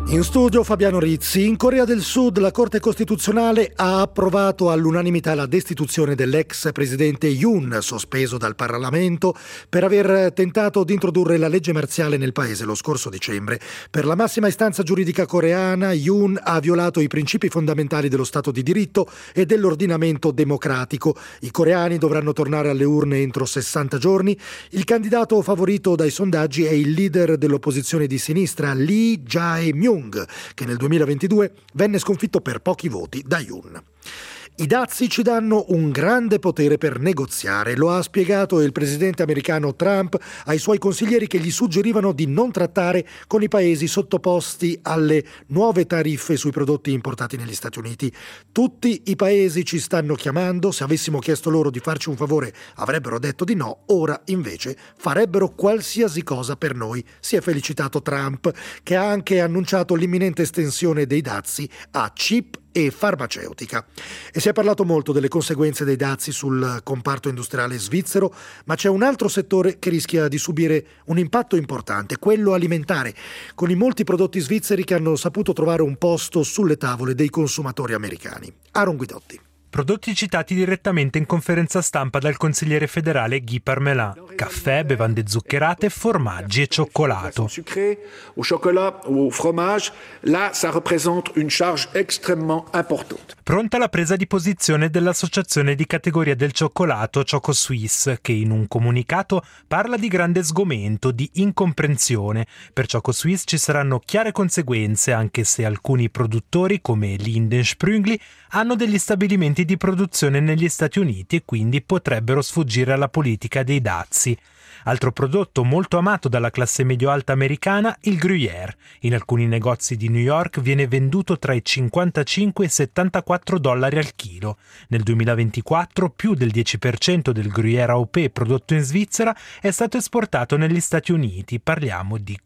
In studio Fabiano Rizzi. In Corea del Sud la Corte Costituzionale ha approvato all'unanimità la destituzione dell'ex presidente Yoon, sospeso dal Parlamento per aver tentato di introdurre la legge marziale nel paese lo scorso dicembre. Per la massima istanza giuridica coreana, Yoon ha violato i principi fondamentali dello Stato di diritto e dell'ordinamento democratico. I coreani dovranno tornare alle urne entro 60 giorni. Il candidato favorito dai sondaggi è il leader dell'opposizione di sinistra, Lee Jae-myung, che nel 2022 venne sconfitto per pochi voti da Yoon. I dazi ci danno un grande potere per negoziare, lo ha spiegato il presidente americano Trump ai suoi consiglieri che gli suggerivano di non trattare con i paesi sottoposti alle nuove tariffe sui prodotti importati negli Stati Uniti. Tutti i paesi ci stanno chiamando, se avessimo chiesto loro di farci un favore avrebbero detto di no, ora invece farebbero qualsiasi cosa per noi, si è felicitato Trump, che ha anche annunciato l'imminente estensione dei dazi a chip e farmaceutica. E si è parlato molto delle conseguenze dei dazi sul comparto industriale svizzero, ma c'è un altro settore che rischia di subire un impatto importante, quello alimentare, con i molti prodotti svizzeri che hanno saputo trovare un posto sulle tavole dei consumatori americani. Aaron Guidotti. Prodotti citati direttamente in conferenza stampa dal consigliere federale Guy Parmelin: caffè, bevande zuccherate, formaggi e cioccolato. Au chocolat, au fromage, là ça représente une charge extrêmement importante. Pronta la presa di posizione dell'associazione di categoria del cioccolato Choco Suisse, che in un comunicato parla di grande sgomento, di incomprensione. Per Choco Suisse ci saranno chiare conseguenze, anche se alcuni produttori come Linden Sprüngli hanno degli stabilimenti di produzione negli Stati Uniti e quindi potrebbero sfuggire alla politica dei dazi. Altro prodotto molto amato dalla classe medio-alta americana, il Gruyère. In alcuni negozi di New York viene venduto tra i 55 e i 74 dollari al chilo. Nel 2024 più del 10% del Gruyère AOP prodotto in Svizzera è stato esportato negli Stati Uniti. Parliamo di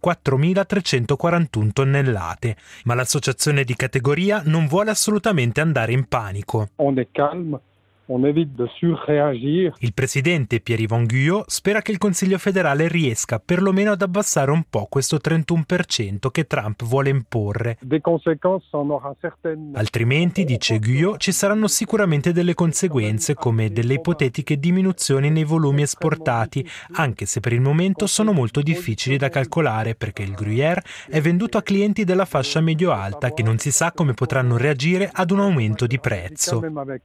4.341 tonnellate. Ma l'associazione di categoria non vuole assolutamente andare in panico. On est calme. On évite de surréagir. Il presidente Pierre-Yves Guyot spera che il Consiglio federale riesca perlomeno ad abbassare un po' questo 31% che Trump vuole imporre. Des conséquences en aura certaines. Altrimenti, dice Guyot, ci saranno sicuramente delle conseguenze come delle ipotetiche diminuzioni nei volumi esportati, anche se per il momento sono molto difficili da calcolare perché il Gruyère è venduto a clienti della fascia medio-alta che non si sa come potranno reagire ad un aumento di prezzo.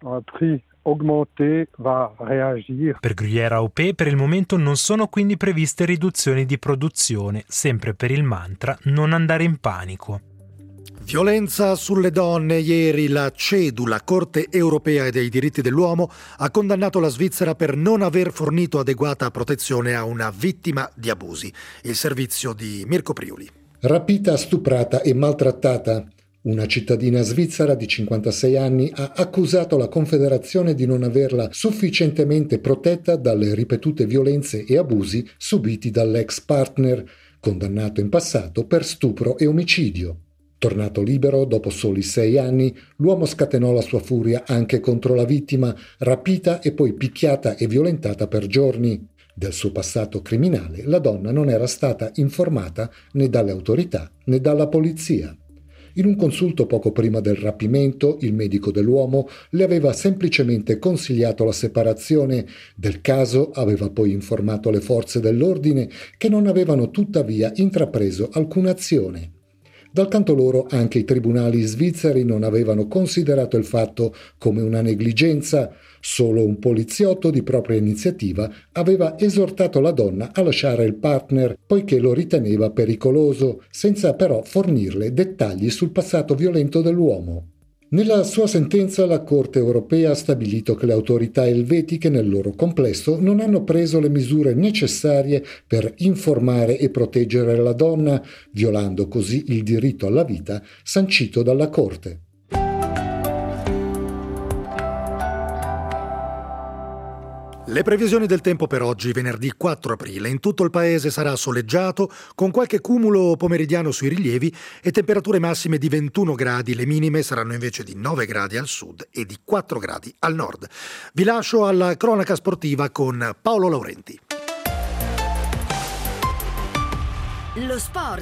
Va reagire. Per Gruyère AOP per il momento non sono quindi previste riduzioni di produzione, sempre per il mantra non andare in panico. Violenza sulle donne. Ieri la CEDU, la Corte Europea dei Diritti dell'Uomo, ha condannato la Svizzera per non aver fornito adeguata protezione a una vittima di abusi. Il servizio di Mirko Priuli. Rapita, stuprata e maltrattata. Una cittadina svizzera di 56 anni ha accusato la Confederazione di non averla sufficientemente protetta dalle ripetute violenze e abusi subiti dall'ex partner, condannato in passato per stupro e omicidio. Tornato libero dopo soli 6 anni, l'uomo scatenò la sua furia anche contro la vittima, rapita e poi picchiata e violentata per giorni. Del suo passato criminale la donna non era stata informata né dalle autorità né dalla polizia. In un consulto poco prima del rapimento, il medico dell'uomo le aveva semplicemente consigliato la separazione. Del caso aveva poi informato le forze dell'ordine che non avevano tuttavia intrapreso alcuna azione. Dal canto loro anche i tribunali svizzeri non avevano considerato il fatto come una negligenza. Solo un poliziotto di propria iniziativa aveva esortato la donna a lasciare il partner poiché lo riteneva pericoloso, senza però fornirle dettagli sul passato violento dell'uomo. Nella sua sentenza la Corte europea ha stabilito che le autorità elvetiche nel loro complesso non hanno preso le misure necessarie per informare e proteggere la donna, violando così il diritto alla vita sancito dalla Corte. Le previsioni del tempo per oggi, venerdì 4 aprile. In tutto il paese sarà soleggiato, con qualche cumulo pomeridiano sui rilievi e temperature massime di 21 gradi. Le minime saranno invece di 9 gradi al sud e di 4 gradi al nord. Vi lascio alla cronaca sportiva con Paolo Laurenti. Lo sport.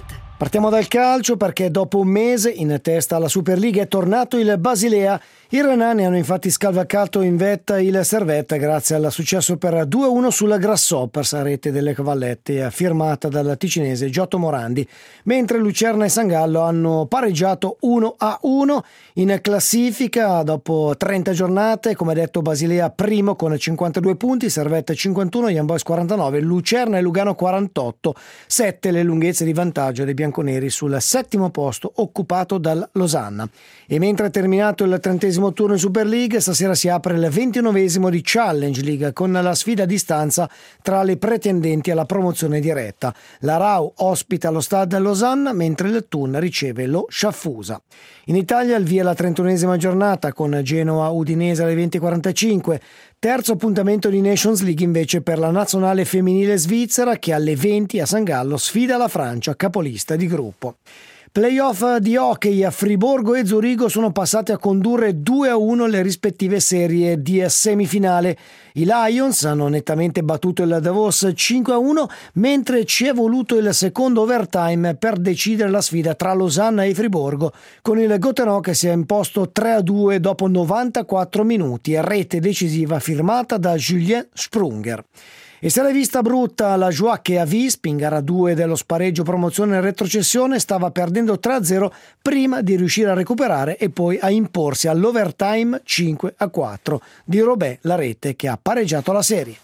Partiamo dal calcio perché dopo un mese in testa alla Superliga è tornato il Basilea. I renani hanno infatti scavalcato in vetta il Servette grazie al successo per 2-1 sulla Grasshoppers a rete delle Cavallette firmata dal ticinese Giotto Morandi, mentre Lucerna e San Gallo hanno pareggiato 1-1. In classifica dopo 30 giornate, come detto, Basilea primo con 52 punti, Servette 51, Young Boys 49, Lucerna e Lugano 48, 7 le lunghezze di vantaggio dei bianconeri sul settimo posto occupato dal Losanna. E mentre è terminato il 30° turno in Super League, stasera si apre il 29° di Challenge League con la sfida a distanza tra le pretendenti alla promozione diretta. La Rau ospita lo Stade Losanna mentre il Thun riceve lo Sciaffusa. In Italia il via la 31esima giornata con Genoa Udinese alle 20:45. Terzo appuntamento di Nations League invece per la nazionale femminile svizzera che alle 20 a San Gallo sfida la Francia, capolista di gruppo. Playoff di hockey a Friburgo e Zurigo sono passati a condurre 2-1 le rispettive serie di semifinale. I Lions hanno nettamente battuto il Davos 5-1, mentre ci è voluto il secondo overtime per decidere la sfida tra Losanna e Friburgo, con il Gothenburg che si è imposto 3-2 dopo 94 minuti, rete decisiva firmata da Julien Sprunger. E se l'hai vista brutta la Joie a Visp in gara 2 dello spareggio promozione e retrocessione, stava perdendo 3-0 prima di riuscire a recuperare e poi a imporsi all'overtime 5-4 di Robè, la rete che ha pareggiato la serie.